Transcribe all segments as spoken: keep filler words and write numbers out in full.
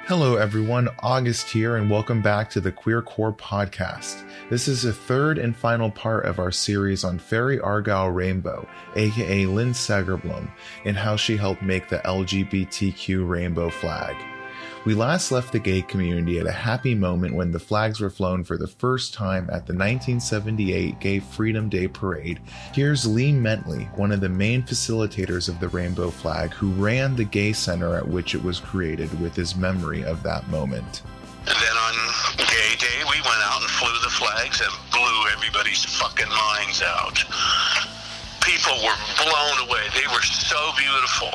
Hello everyone, August here, and welcome back to the Queer Core Podcast. This is the third and final part of our series on Faerie Argyle Rainbow, aka Lynn Segerblom, and how she helped make the L G B T Q rainbow flag. We last left the gay community at a happy moment when the flags were flown for the first time at the nineteen seventy-eight Gay Freedom Day Parade. Here's Lee Mentley, one of the main facilitators of the rainbow flag, who ran the gay center at which it was created, with his memory of that moment. And then on Gay Day, we went out and flew the flags and blew everybody's fucking minds out. People were blown away. They were so beautiful.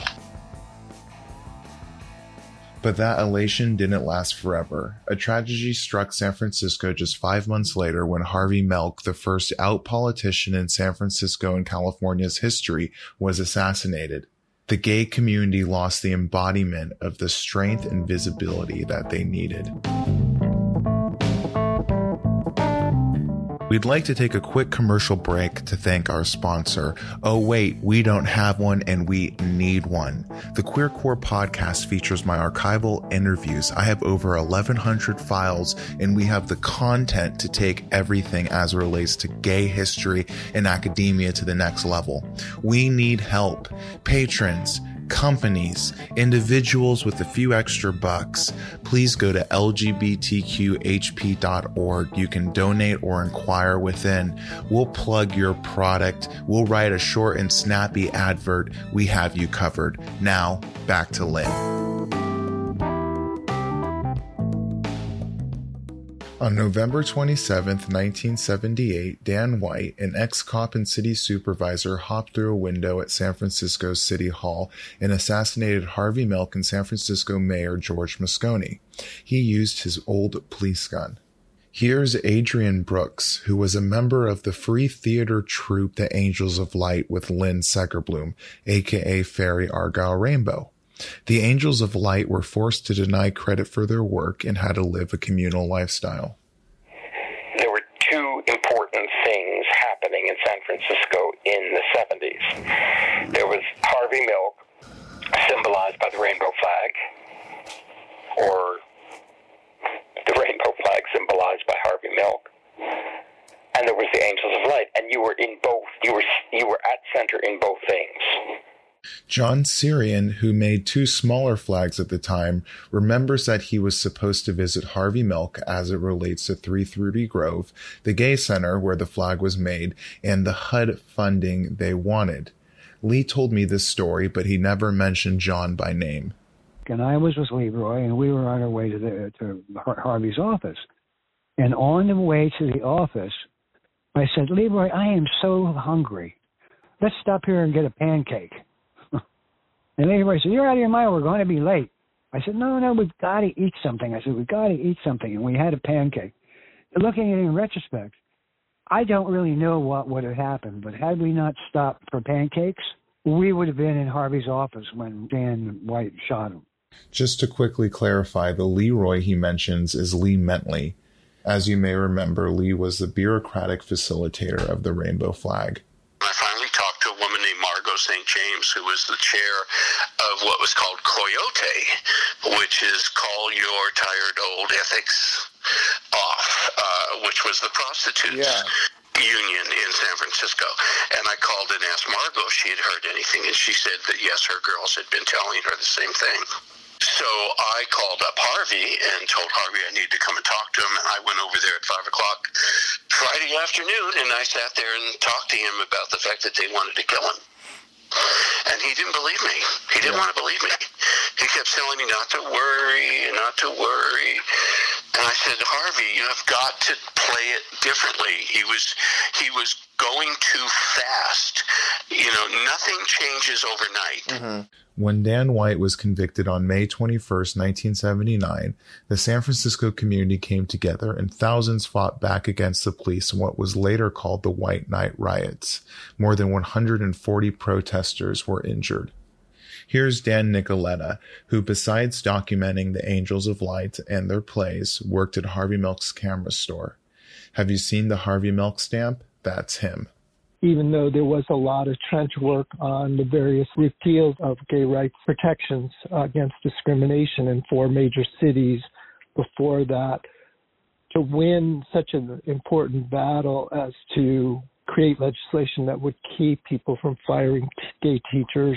But that elation didn't last forever. A tragedy struck San Francisco just five months later when Harvey Milk, the first out politician in San Francisco and California's history, was assassinated. The gay community lost the embodiment of the strength and visibility that they needed. We'd like to take a quick commercial break to thank our sponsor. Oh wait, we don't have one and we need one. The Queer Core Podcast features my archival interviews. I have over eleven hundred files, and we have the content to take everything as it relates to gay history and academia to the next level. We need help. Patrons, companies, individuals with a few extra bucks, please go to L G B T Q H P dot org. You can donate or inquire within. We'll plug your product. We'll write a short and snappy advert. We have you covered. Now, back to Lynn. On November twenty-seventh, nineteen seventy-eight, Dan White, an ex-cop and city supervisor, hopped through a window at San Francisco City Hall and assassinated Harvey Milk and San Francisco Mayor George Moscone. He used his old police gun. Here's Adrian Brooks, who was a member of the free theater troupe The Angels of Light with Lynn Segerblom, aka Faerie Argyle Rainbow. The Angels of Light were forced to deny credit for their work and had to live a communal lifestyle. There were two important things happening in San Francisco in the seventies. There was Harvey Milk, symbolized by the rainbow flag, or the rainbow flag symbolized by Harvey Milk, and there was the Angels of Light, and you were in both. You were you were at center in both things. John Sirian, who made two smaller flags at the time, remembers that he was supposed to visit Harvey Milk as it relates to three thirty Grove, the gay center where the flag was made, and the H U D funding they wanted. Lee told me this story, but he never mentioned John by name. And I was with Leroy, and we were on our way to, the, to Harvey's office. And on the way to the office, I said, Leroy, I am so hungry. Let's stop here and get a pancake. And Leroy said, you're out of your mind. We're going to be late. I said, no, no, we've got to eat something. I said, we've got to eat something. And we had a pancake. Looking at it in retrospect, I don't really know what would have happened, but had we not stopped for pancakes, we would have been in Harvey's office when Dan White shot him. Just to quickly clarify, the Leroy he mentions is Lee Mentley. As you may remember, Lee was the bureaucratic facilitator of the rainbow flag. I finally talked to a woman named Margot Saint James, who was the chair of what was called Coyote, which is Call Your Tired Old Ethics Off, uh, which was the prostitutes. Yeah. Union in San Francisco. And I called and asked Margot if she had heard anything, and she said that yes, her girls had been telling her the same thing. So I called up Harvey and told Harvey I needed to come and talk to him, and I went over there at five o'clock Friday afternoon, and I sat there and talked to him about the fact that they wanted to kill him. And he didn't believe me. He didn't yeah. want to believe me. He kept telling me not to worry, not to worry. And I said, Harvey, you have got to play it differently. He was he was going too fast. You know, nothing changes overnight. Mm-hmm. When Dan White was convicted on May twenty-first, nineteen seventy-nine, the San Francisco community came together and thousands fought back against the police in what was later called the White Night Riots. More than one hundred forty protesters were injured. Here's Dan Nicoletta, who besides documenting the Angels of Light and their plays, worked at Harvey Milk's camera store. Have you seen the Harvey Milk stamp? That's him. even though there was a lot of trench work on the various repeals of gay rights protections uh, against discrimination in four major cities before that, to win such an important battle as to create legislation that would keep people from firing gay teachers,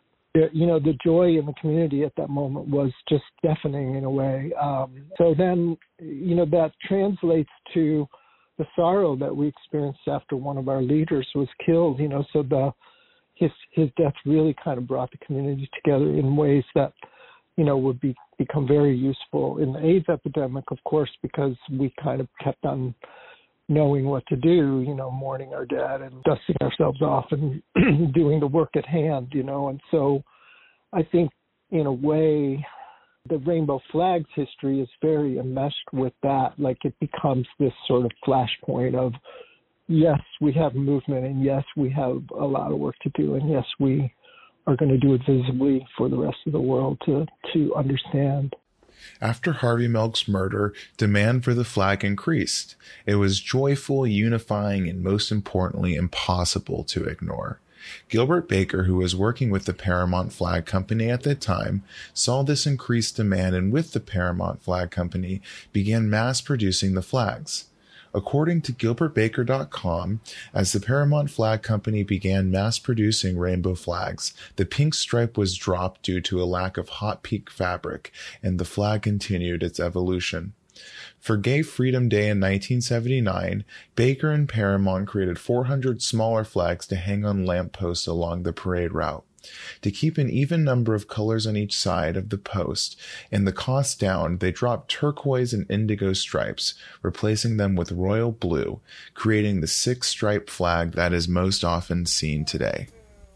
you know, the joy in the community at that moment was just deafening in a way. Um, so then, you know, that translates to the sorrow that we experienced after one of our leaders was killed, you know, so the his his death really kind of brought the community together in ways that, you know, would be become very useful in the AIDS epidemic, of course, because we kind of kept on knowing what to do, you know, mourning our dad and dusting ourselves off and doing the work at hand, you know. And so I think, in a way, the Rainbow Flags history is very enmeshed with that. Like, it becomes this sort of flashpoint of, yes, we have movement, and yes, we have a lot of work to do, and yes, we are going to do it visibly for the rest of the world to, to understand. After Harvey Milk's murder, demand for the flag increased. It was joyful, unifying, and most importantly, impossible to ignore. Gilbert Baker, who was working with the Paramount Flag Company at the time, saw this increased demand and with the Paramount Flag Company began mass producing the flags. According to Gilbert Baker dot com, as the Paramount Flag Company began mass-producing rainbow flags, the pink stripe was dropped due to a lack of hot pink fabric, and the flag continued its evolution. For Gay Freedom Day in nineteen seventy-nine, Baker and Paramount created four hundred smaller flags to hang on lampposts along the parade route. To keep an even number of colors on each side of the post and the cost down, they dropped turquoise and indigo stripes, replacing them with royal blue, creating the six-stripe flag that is most often seen today.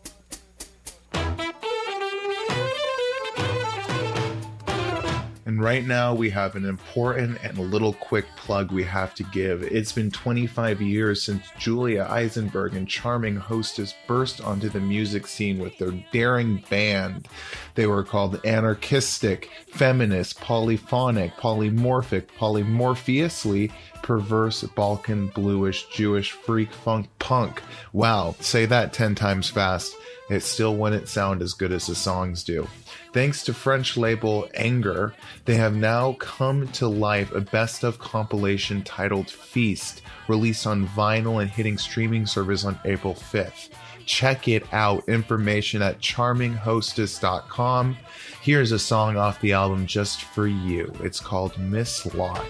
And right now we have an important and a little quick plug we have to give. It's been twenty-five years since Julia Eisenberg and Charming Hostess burst onto the music scene with their daring band. They were called anarchistic, feminist, polyphonic, polymorphic, polymorphously perverse, Balkan, bluish, Jewish, freak, funk, punk. Wow, say that ten times fast. It still wouldn't sound as good as the songs do. Thanks to French label Anger, they have now come to life a best-of compilation titled Feast, released on vinyl and hitting streaming service on April fifth. Check it out. Information at charming hostess dot com. Here's a song off the album just for you. It's called Miss Lot.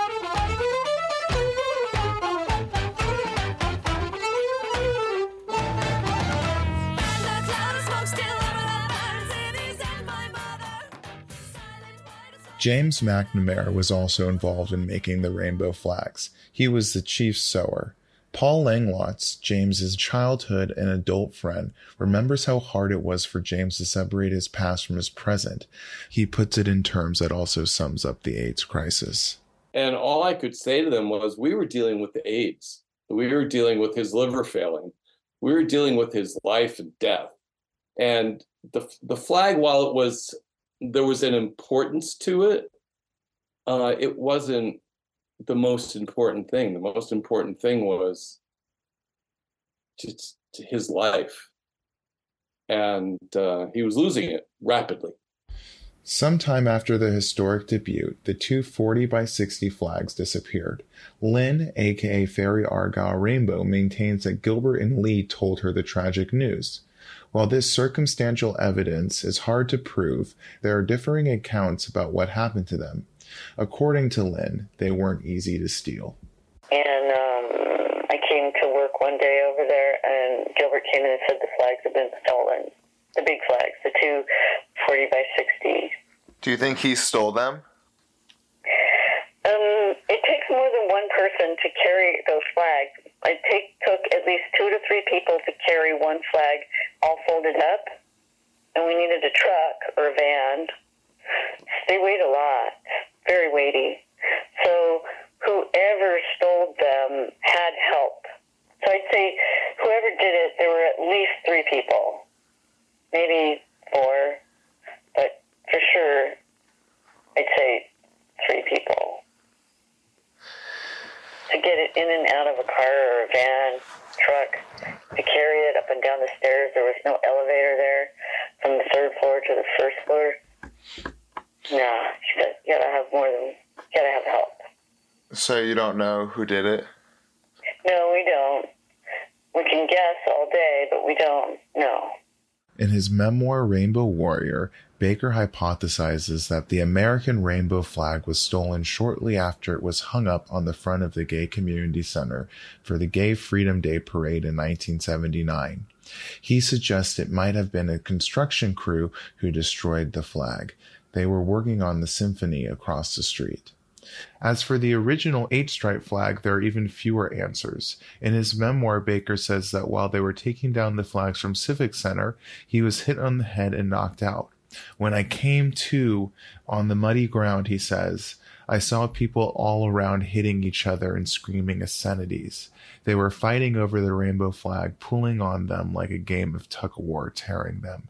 James McNamara was also involved in making the rainbow flags. He was the chief sewer. Paul Langlots, James's childhood and adult friend, remembers how hard it was for James to separate his past from his present. He puts it in terms that also sums up the AIDS crisis. And all I could say to them was, we were dealing with the AIDS. We were dealing with his liver failing. We were dealing with his life and death. And the the flag, while it was there was an importance to it, uh, it wasn't the most important thing. The most important thing was just his life. And uh, he was losing it rapidly. Sometime after the historic debut, the two forty by sixty flags disappeared. Lynn, aka Fairy Argyle Rainbow, maintains that Gilbert and Lee told her the tragic news. While this circumstantial evidence is hard to prove, there are differing accounts about what happened to them. According to Lynn, they weren't easy to steal. And um, I came to work one day over there, and Gilbert came in and said the flags had been stolen. The big flags, the two forty by sixty. Do you think he stole them? Um, it takes more than one person to carry those flags. It take, took at least two to three people to carry one flag all folded up, and we needed a truck or a van. They weighed a lot, very weighty. So whoever stole them had help. So I'd say whoever did it, there were at least three people, maybe four, but for sure, I'd say three people. To get it in and out of a car or a van, truck, stairs. There was no elevator there from the third floor to the first floor. No, she said, you gotta have more than, you gotta have help. So you don't know who did it? No, we don't. We can guess all day, but we don't know. In his memoir, Rainbow Warrior, Baker hypothesizes that the American rainbow flag was stolen shortly after it was hung up on the front of the Gay Community Center for the Gay Freedom Day Parade in nineteen seventy-nine. He suggests it might have been a construction crew who destroyed the flag. They were working on the symphony across the street. As for the original eight-stripe flag, there are even fewer answers. In his memoir, Baker says that while they were taking down the flags from Civic Center, he was hit on the head and knocked out. When I came to on the muddy ground, he says, I saw people all around hitting each other and screaming obscenities. They were fighting over the rainbow flag, pulling on them like a game of tug-of-war, tearing them.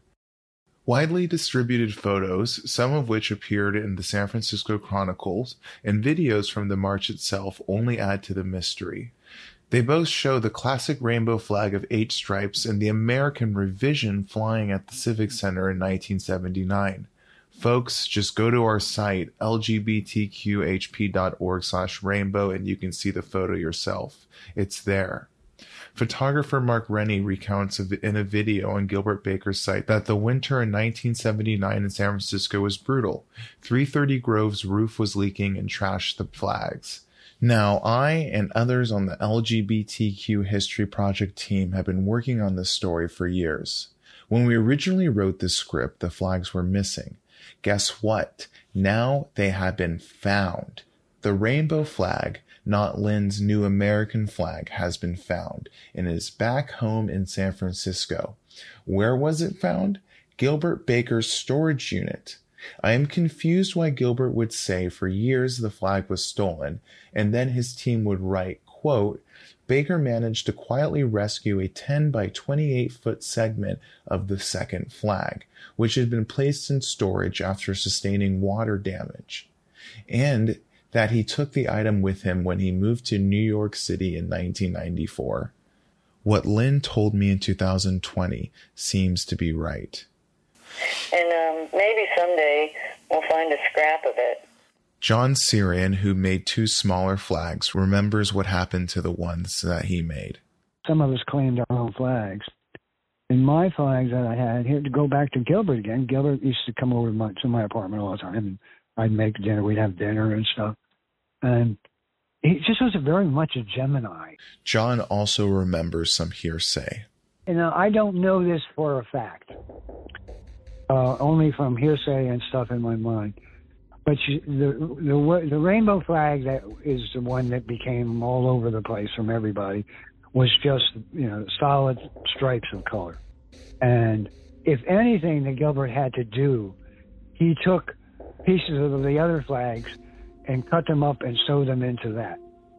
Widely distributed photos, some of which appeared in the San Francisco Chronicles, and videos from the march itself only add to the mystery. They both show the classic rainbow flag of eight stripes and the American revision flying at the Civic Center in nineteen seventy-nine. Folks, just go to our site, L G B T Q H P dot org slash rainbow, and you can see the photo yourself. It's there. Photographer Mark Rennie recounts in a video on Gilbert Baker's site that the winter in nineteen seventy-nine in San Francisco was brutal. three thirty Grove's roof was leaking and trashed the flags. Now, I and others on the L G B T Q History Project team have been working on this story for years. When we originally wrote this script, the flags were missing. Guess what? Now they have been found. The rainbow flag, not Lynn's new American flag, has been found and is back home in San Francisco. Where was it found? Gilbert Baker's storage unit. I am confused why Gilbert would say for years the flag was stolen, and then his team would write, quote, Baker managed to quietly rescue a ten by twenty-eight foot segment of the second flag, which had been placed in storage after sustaining water damage, and that he took the item with him when he moved to New York City in nineteen ninety-four. What Lynn told me in two thousand twenty seems to be right. And um, maybe someday we'll find a scrap of it. John Syrian, who made two smaller flags, remembers what happened to the ones that he made. Some of us claimed our own flags. And my flags that I had, here to go back to Gilbert again, Gilbert used to come over to my, to my apartment all the time, and I'd make dinner, we'd have dinner and stuff. And he just was very much a Gemini. John also remembers some hearsay. You know, I don't know this for a fact, uh, only from hearsay and stuff in my mind. But you, the, the the rainbow flag that is the one that became all over the place from everybody was just, you know, solid stripes of color. And if anything that Gilbert had to do, he took pieces of the other flags and cut them up and sew them into that.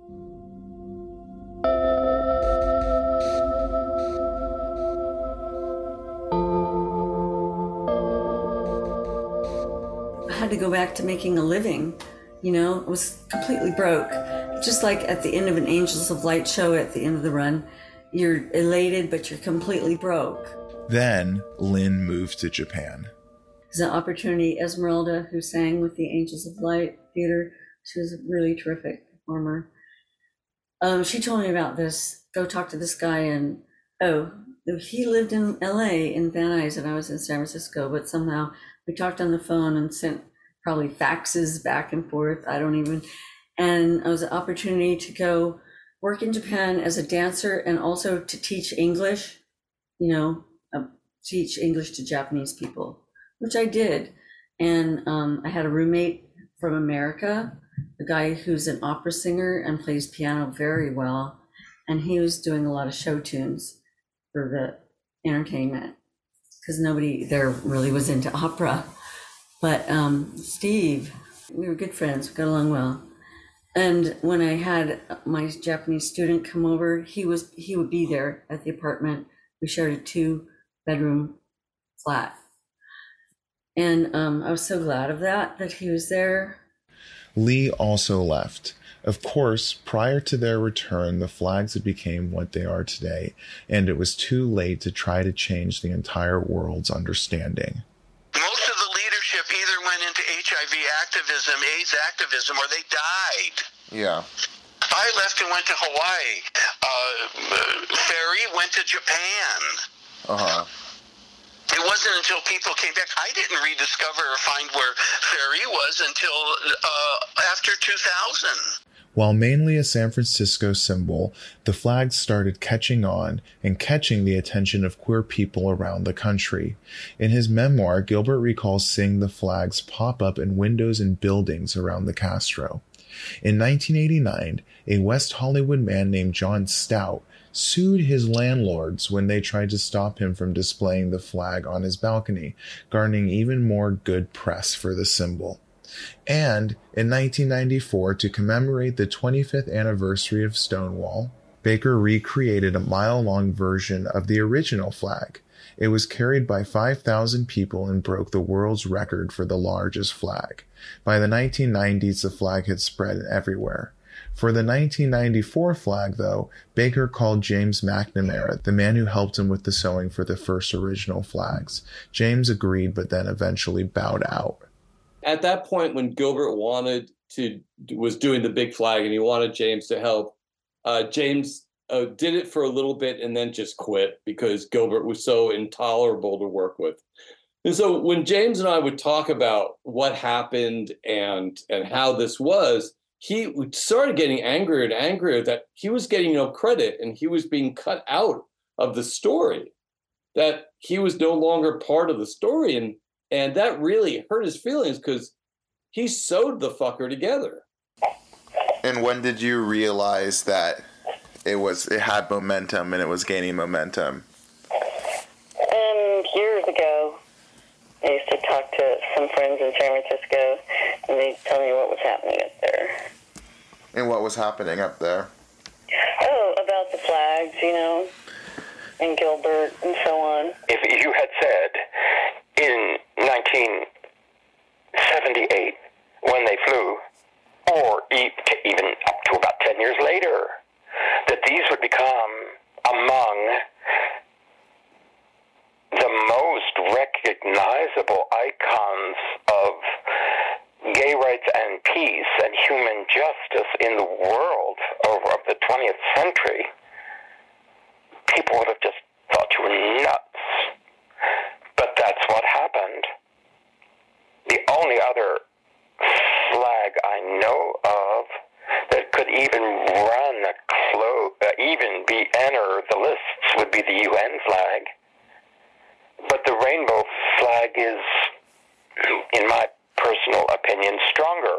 I had to go back to making a living, you know, I was completely broke. Just like at the end of an Angels of Light show at the end of the run, you're elated, but you're completely broke. Then Lynn moved to Japan. There's an opportunity, Esmeralda, who sang with the Angels of Light Theater, she was a really terrific performer. Um, she told me about this, go talk to this guy, and oh, he lived in L A, in Van Nuys, and I was in San Francisco, but somehow we talked on the phone and sent probably faxes back and forth, I don't even, and it was an opportunity to go work in Japan as a dancer and also to teach English, you know, uh, teach English to Japanese people, which I did. And um, I had a roommate from America, a guy who's an opera singer and plays piano very well. And he was doing a lot of show tunes for the entertainment because nobody there really was into opera. But um, Steve, we were good friends, we got along well. And when I had my Japanese student come over, he was he would be there at the apartment. We shared a two bedroom flat. And um, I was so glad of that, that he was there. Lee also left. Of course, prior to their return, the flags had become what they are today, and it was too late to try to change the entire world's understanding. Most of the leadership either went into H I V activism, AIDS activism, or they died. Yeah. I left and went to Hawaii. Uh, Ferry went to Japan. Uh-huh. It wasn't until people came back. I didn't rediscover or find where Ferry was until uh, after two thousand. While mainly a San Francisco symbol, the flag started catching on and catching the attention of queer people around the country. In his memoir, Gilbert recalls seeing the flags pop up in windows and buildings around the Castro. In nineteen eighty-nine, a West Hollywood man named John Stout sued his landlords when they tried to stop him from displaying the flag on his balcony, garnering even more good press for the symbol. And in nineteen ninety-four, to commemorate the twenty-fifth anniversary of Stonewall, Baker recreated a mile-long version of the original flag. It was carried by five thousand people and broke the world's record for the largest flag. By the nineteen nineties, the flag had spread everywhere. For the nineteen ninety-four flag, though, Baker called James McNamara, the man who helped him with the sewing for the first original flags. James agreed, but then eventually bowed out. At that point, when Gilbert wanted to was doing the big flag and he wanted James to help, uh, James uh, did it for a little bit and then just quit because Gilbert was so intolerable to work with. And so when James and I would talk about what happened and and how this was, he started getting angrier and angrier that he was getting no credit and he was being cut out of the story, that he was no longer part of the story. And And that really hurt his feelings because he sewed the fucker together. And when did you realize that it was it had momentum and it was gaining momentum? Um, years ago, I used to talk to some friends in San Francisco, and they'd tell me what was happening up there. And what was happening up there? Oh, about the flags, you know, and Gilbert and so on. If you had said in nineteen seventy-eight, when they flew, or even up to about ten years later, that these would become among the most recognizable icons of gay rights and peace and human justice in the world over of the twentieth century, people would have just thought you were nuts. But that's what happened. The only other flag I know of that could even run a clo- uh, even be enter the lists would be the U N flag. But the rainbow flag is, in my personal opinion, stronger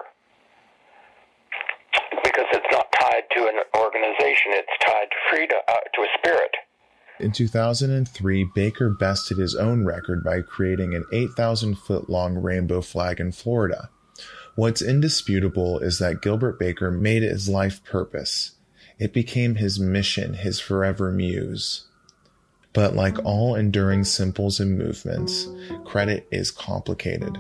because it's not tied to an organization; it's tied to freedom, uh, to a spirit. In two thousand three, Baker bested his own record by creating an eight thousand foot long rainbow flag in Florida. What's indisputable is that Gilbert Baker made it his life purpose. It became his mission, his forever muse. But like all enduring symbols and movements, credit is complicated.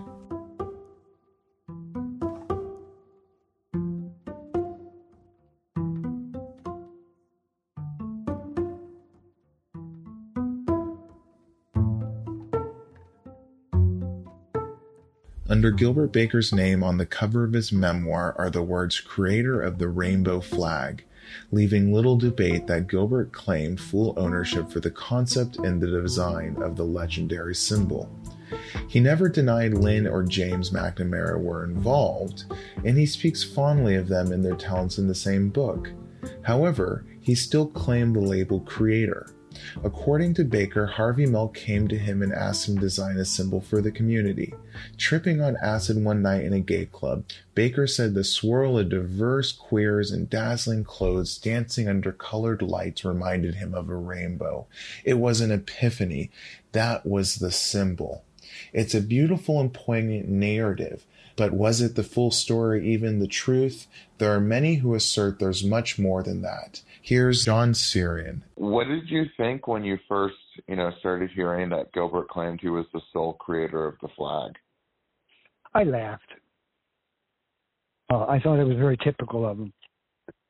Under Gilbert Baker's name on the cover of his memoir are the words "creator of the rainbow flag," leaving little debate that Gilbert claimed full ownership for the concept and the design of the legendary symbol. He never denied Lynn or James McNamara were involved, and he speaks fondly of them and their talents in the same book. However, he still claimed the label creator. According to Baker, Harvey Milk came to him and asked him to design a symbol for the community. Tripping on acid one night in a gay club, Baker said the swirl of diverse queers in dazzling clothes dancing under colored lights reminded him of a rainbow. It was an epiphany. That was the symbol. It's a beautiful and poignant narrative, but was it the full story, even the truth? There are many who assert there's much more than that. Here's John Syrian. What did you think when you first, you know, started hearing that Gilbert claimed he was the sole creator of the flag? I laughed. Uh, I thought it was very typical of him.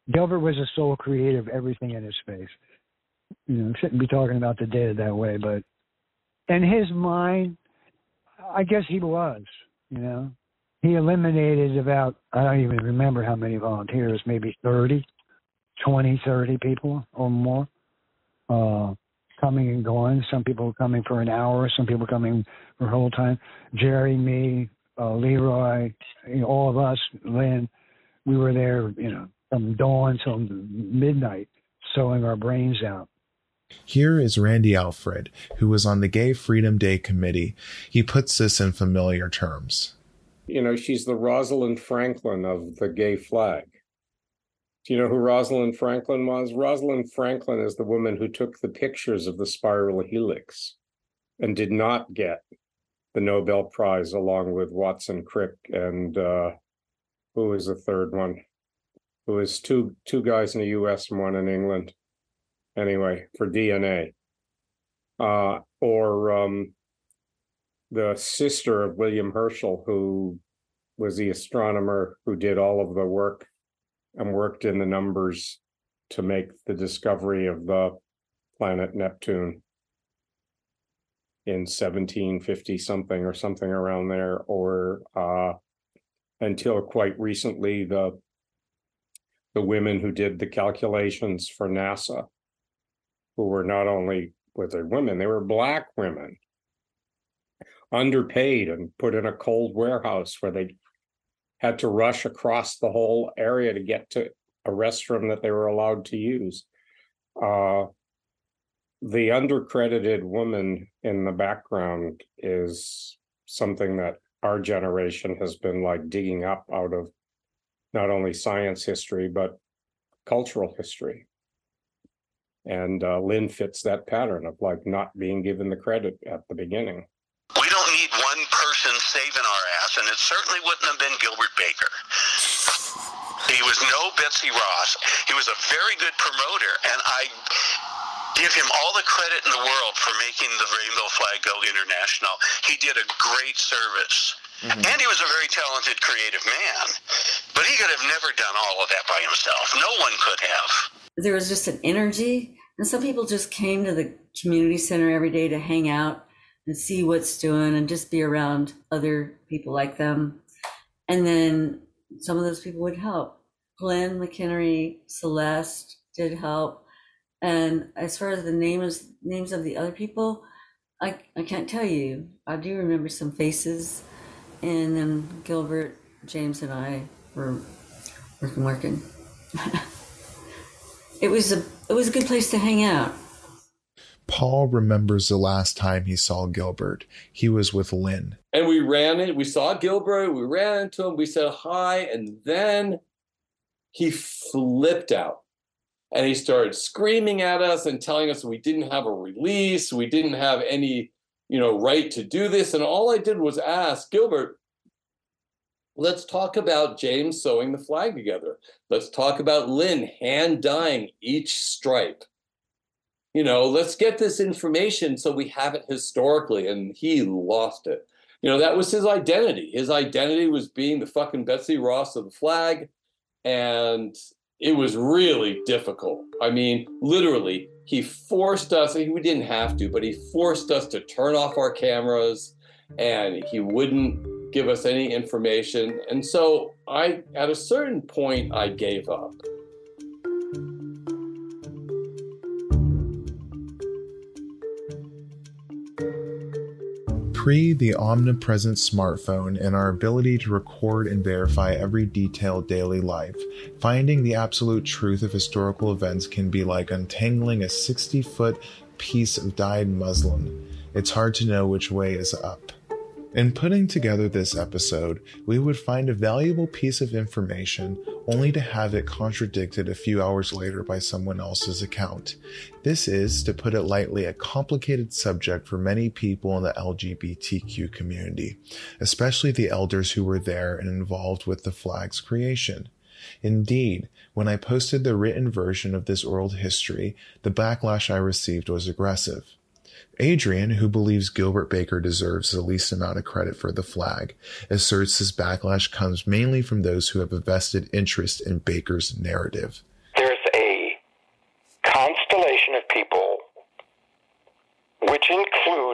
Gilbert was the sole creator of everything in his space. You know, shouldn't be talking about the dead that way, but in his mind, I guess he was, you know. He eliminated about, I don't even remember how many volunteers, maybe thirty, twenty, thirty people or more, uh, coming and going. Some people coming for an hour, some people coming for the whole time. Jerry, me, uh, Leroy, you know, all of us, Lynn, we were there, you know, from dawn till midnight, sewing our brains out. Here is Randy Alfred, who was on the Gay Freedom Day committee. He puts this in familiar terms. You know, she's the Rosalind Franklin of the gay flag. Do you know who Rosalind Franklin was? Rosalind Franklin is the woman who took the pictures of the spiral helix and did not get the Nobel Prize, along with Watson Crick and uh, who was the third one? Who was two two guys in the U S and one in England. Anyway, for D N A. Uh, or um, the sister of William Herschel, who was the astronomer who did all of the work and worked in the numbers to make the discovery of the planet Neptune in seventeen fifty something or something around there, or uh, until quite recently, the the women who did the calculations for NASA, who were not only were they women, they were Black women, underpaid and put in a cold warehouse where they had to rush across the whole area to get to a restroom that they were allowed to use. Uh, the undercredited woman in the background is something that our generation has been like digging up out of not only science history, but cultural history. And uh, Lynn fits that pattern of like not being given the credit at the beginning. We don't need one person saving our ass, and it certainly wouldn't have been Gilbert Baker. He was no Betsy Ross. He was a very good promoter, and I give him all the credit in the world for making the rainbow flag go international. He did a great service. Mm-hmm. And he was a very talented, creative man. But he could have never done all of that by himself. No one could have. There was just an energy, and some people just came to the community center every day to hang out and see what's doing and just be around other people like them. And then some of those people would help. Glenn McHenry, Celeste did help. And as far as the names names of the other people, I, I can't tell you. I do remember some faces. And then Gilbert, James, and I were working, working. It was a it was a good place to hang out. Paul remembers the last time he saw Gilbert. He was with Lynn. And we ran it. We saw Gilbert. We ran into him. We said hi. And then he flipped out. And he started screaming at us and telling us we didn't have a release. We didn't have any, you know, right to do this. And all I did was ask Gilbert, let's talk about James sewing the flag together. Let's talk about Lynn hand dyeing each stripe. You know, let's get this information so we have it historically. And he lost it. You know, that was his identity. His identity was being the fucking Betsy Ross of the flag. And it was really difficult. I mean, literally, he forced us, we didn't have to, but he forced us to turn off our cameras, and he wouldn't give us any information. And so I, at a certain point, I gave up. Pre the omnipresent smartphone and our ability to record and verify every detail of daily life, finding the absolute truth of historical events can be like untangling a sixty-foot piece of dyed muslin. It's hard to know which way is up. In putting together this episode, we would find a valuable piece of information only to have it contradicted a few hours later by someone else's account. This is, to put it lightly, a complicated subject for many people in the L G B T Q community, especially the elders who were there and involved with the flag's creation. Indeed, when I posted the written version of this oral history, the backlash I received was aggressive. Adrian, who believes Gilbert Baker deserves the least amount of credit for the flag, asserts this backlash comes mainly from those who have a vested interest in Baker's narrative.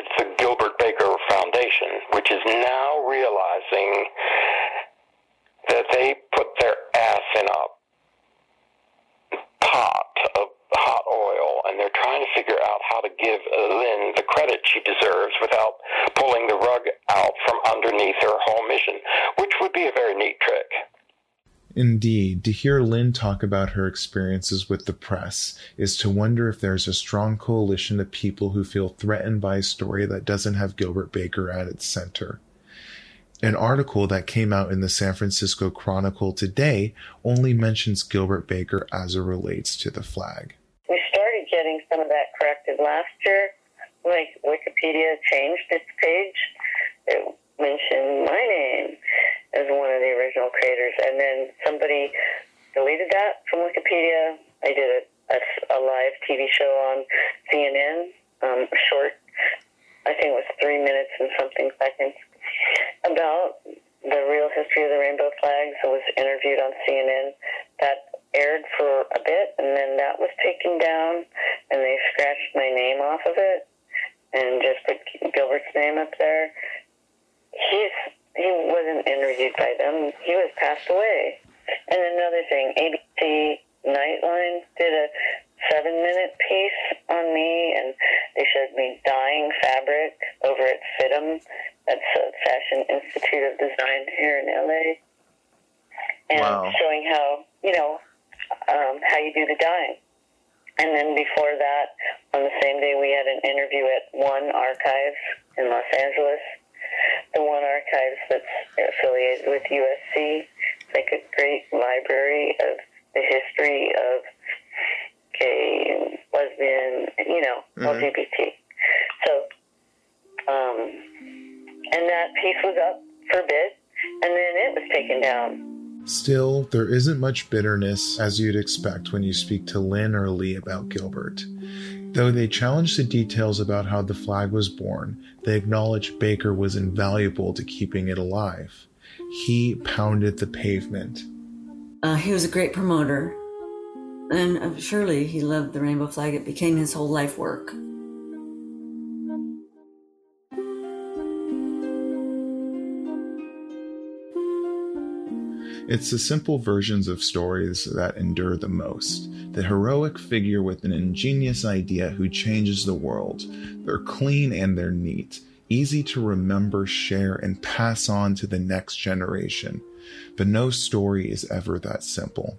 includes the Gilbert Baker Foundation, which is now realizing that they put their ass in a pot of hot oil, and they're trying to figure out how to give Lynn the credit she deserves without pulling the rug out from underneath her whole mission, which would be a very neat trick. Indeed, to hear Lynn talk about her experiences with the press is to wonder if there's a strong coalition of people who feel threatened by a story that doesn't have Gilbert Baker at its center. An article that came out in the San Francisco Chronicle today only mentions Gilbert Baker as it relates to the flag. We started getting some of that corrected last year. Like Wikipedia changed its page. It mentioned my name as one of the original creators, and then somebody deleted that from Wikipedia. I did a, a, a live T V show on C N N, um, short, I think it was three minutes and something seconds, about the real history of the rainbow flags. I was interviewed on C N N. That aired for a bit, and then that was taken down, and they scratched my name off of it and just put Gilbert's name up there. He's he wasn't interviewed by them. He was passed away. And another thing, A B C Nightline did a seven-minute piece on me, and they showed me dyeing fabric over at FITM. That's a Fashion Institute of Design here in L A. And wow. Showing how, you know, um, how you do the dyeing. And then before that, on the same day, we had an interview at One Archives in Los Angeles. The One Archives that's affiliated with U S C. It's like a great library of the history of gay, lesbian, you know, mm-hmm. L G B T. So, um, and that piece was up for a bit, and then it was taken down. Still, there isn't much bitterness, as you'd expect when you speak to Lynn or Lee about Gilbert. Though they challenge the details about how the flag was born, they acknowledge Baker was invaluable to keeping it alive. He pounded the pavement. Uh, he was a great promoter, and uh, surely he loved the rainbow flag. It became his whole life work. It's the simple versions of stories that endure the most. The heroic figure with an ingenious idea who changes the world. They're clean and they're neat, easy to remember, share, and pass on to the next generation. But no story is ever that simple.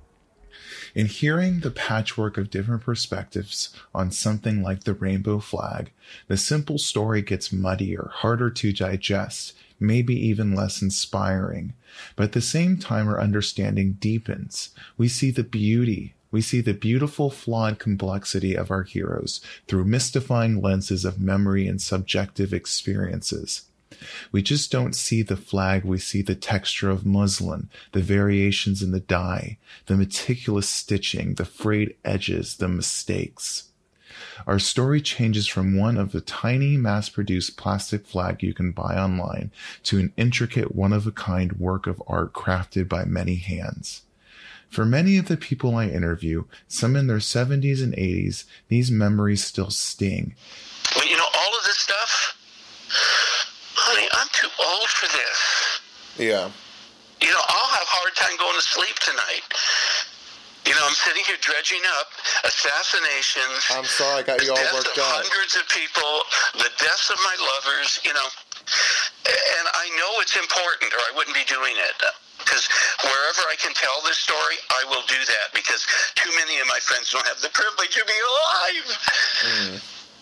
In hearing the patchwork of different perspectives on something like the rainbow flag, the simple story gets muddier, harder to digest, maybe even less inspiring. But at the same time, our understanding deepens. We see the beauty. We see the beautiful, flawed complexity of our heroes through mystifying lenses of memory and subjective experiences. We just don't see the flag, we see the texture of muslin, the variations in the dye, the meticulous stitching, the frayed edges, the mistakes. Our story changes from one of the tiny mass-produced plastic flag you can buy online to an intricate, one-of-a-kind work of art crafted by many hands. For many of the people I interview, some in their seventies and eighties, these memories still sting. Well, you know, all of this stuff, honey, I'm too old for this. Yeah. You know, I'll have a hard time going to sleep tonight. You know, I'm sitting here dredging up assassinations. I'm sorry, I got you all worked up. Hundreds of people, the deaths of my lovers, you know. And I know it's important, or I wouldn't be doing it. Because wherever I can tell this story, I will do that. Because too many of my friends don't have the privilege of being alive. Mm.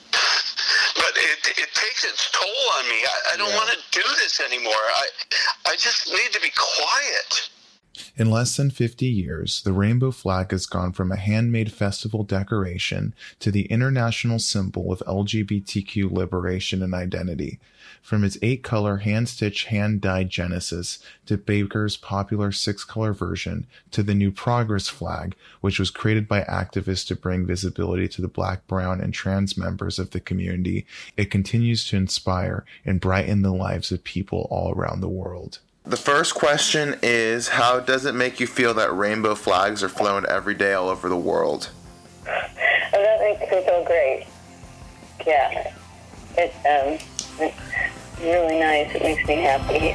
But it it takes its toll on me. I, I don't yeah. want to do this anymore. I I just need to be quiet. In less than fifty years, the rainbow flag has gone from a handmade festival decoration to the international symbol of L G B T Q liberation and identity. From its eight-color hand-stitched, hand-dyed genesis to Baker's popular six-color version to the new Progress flag, which was created by activists to bring visibility to the Black, brown, and trans members of the community, it continues to inspire and brighten the lives of people all around the world. The first question is, how does it make you feel that rainbow flags are flown every day all over the world? Oh, that makes me feel great. Yeah. it, um, it's really nice. It makes me happy.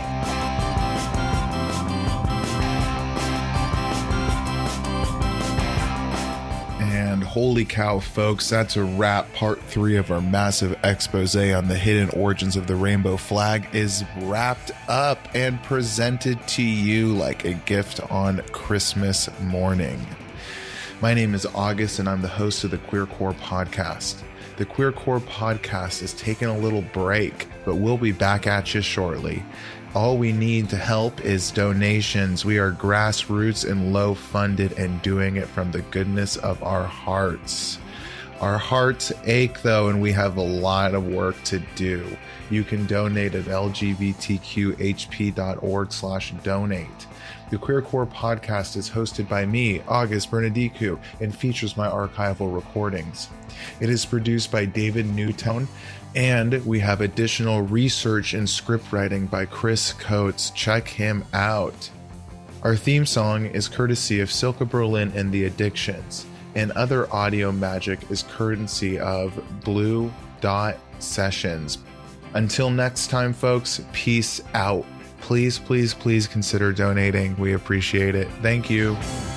And holy cow, folks, that's a wrap. Part three of our massive expose on the hidden origins of the rainbow flag is wrapped up and presented to you like a gift on Christmas morning. My name is August, and I'm the host of the Queercore Podcast. The Queercore Podcast is taking a little break, but we'll be back at you shortly. All we need to help is donations. We are grassroots and low funded and doing it from the goodness of our hearts. Our hearts ache though, and we have a lot of work to do. You can donate at L G B T Q H P dot org slash donate. The Queercore Podcast is hosted by me, August Bernadicu, and features my archival recordings. It is produced by David Newtone, and we have additional research and script writing by Chris Coates. Check him out. Our theme song is courtesy of Silka Berlin and the Addictions, and other audio magic is courtesy of Blue Dot Sessions. Until next time, folks, peace out. Please, please, please consider donating. We appreciate it. Thank you.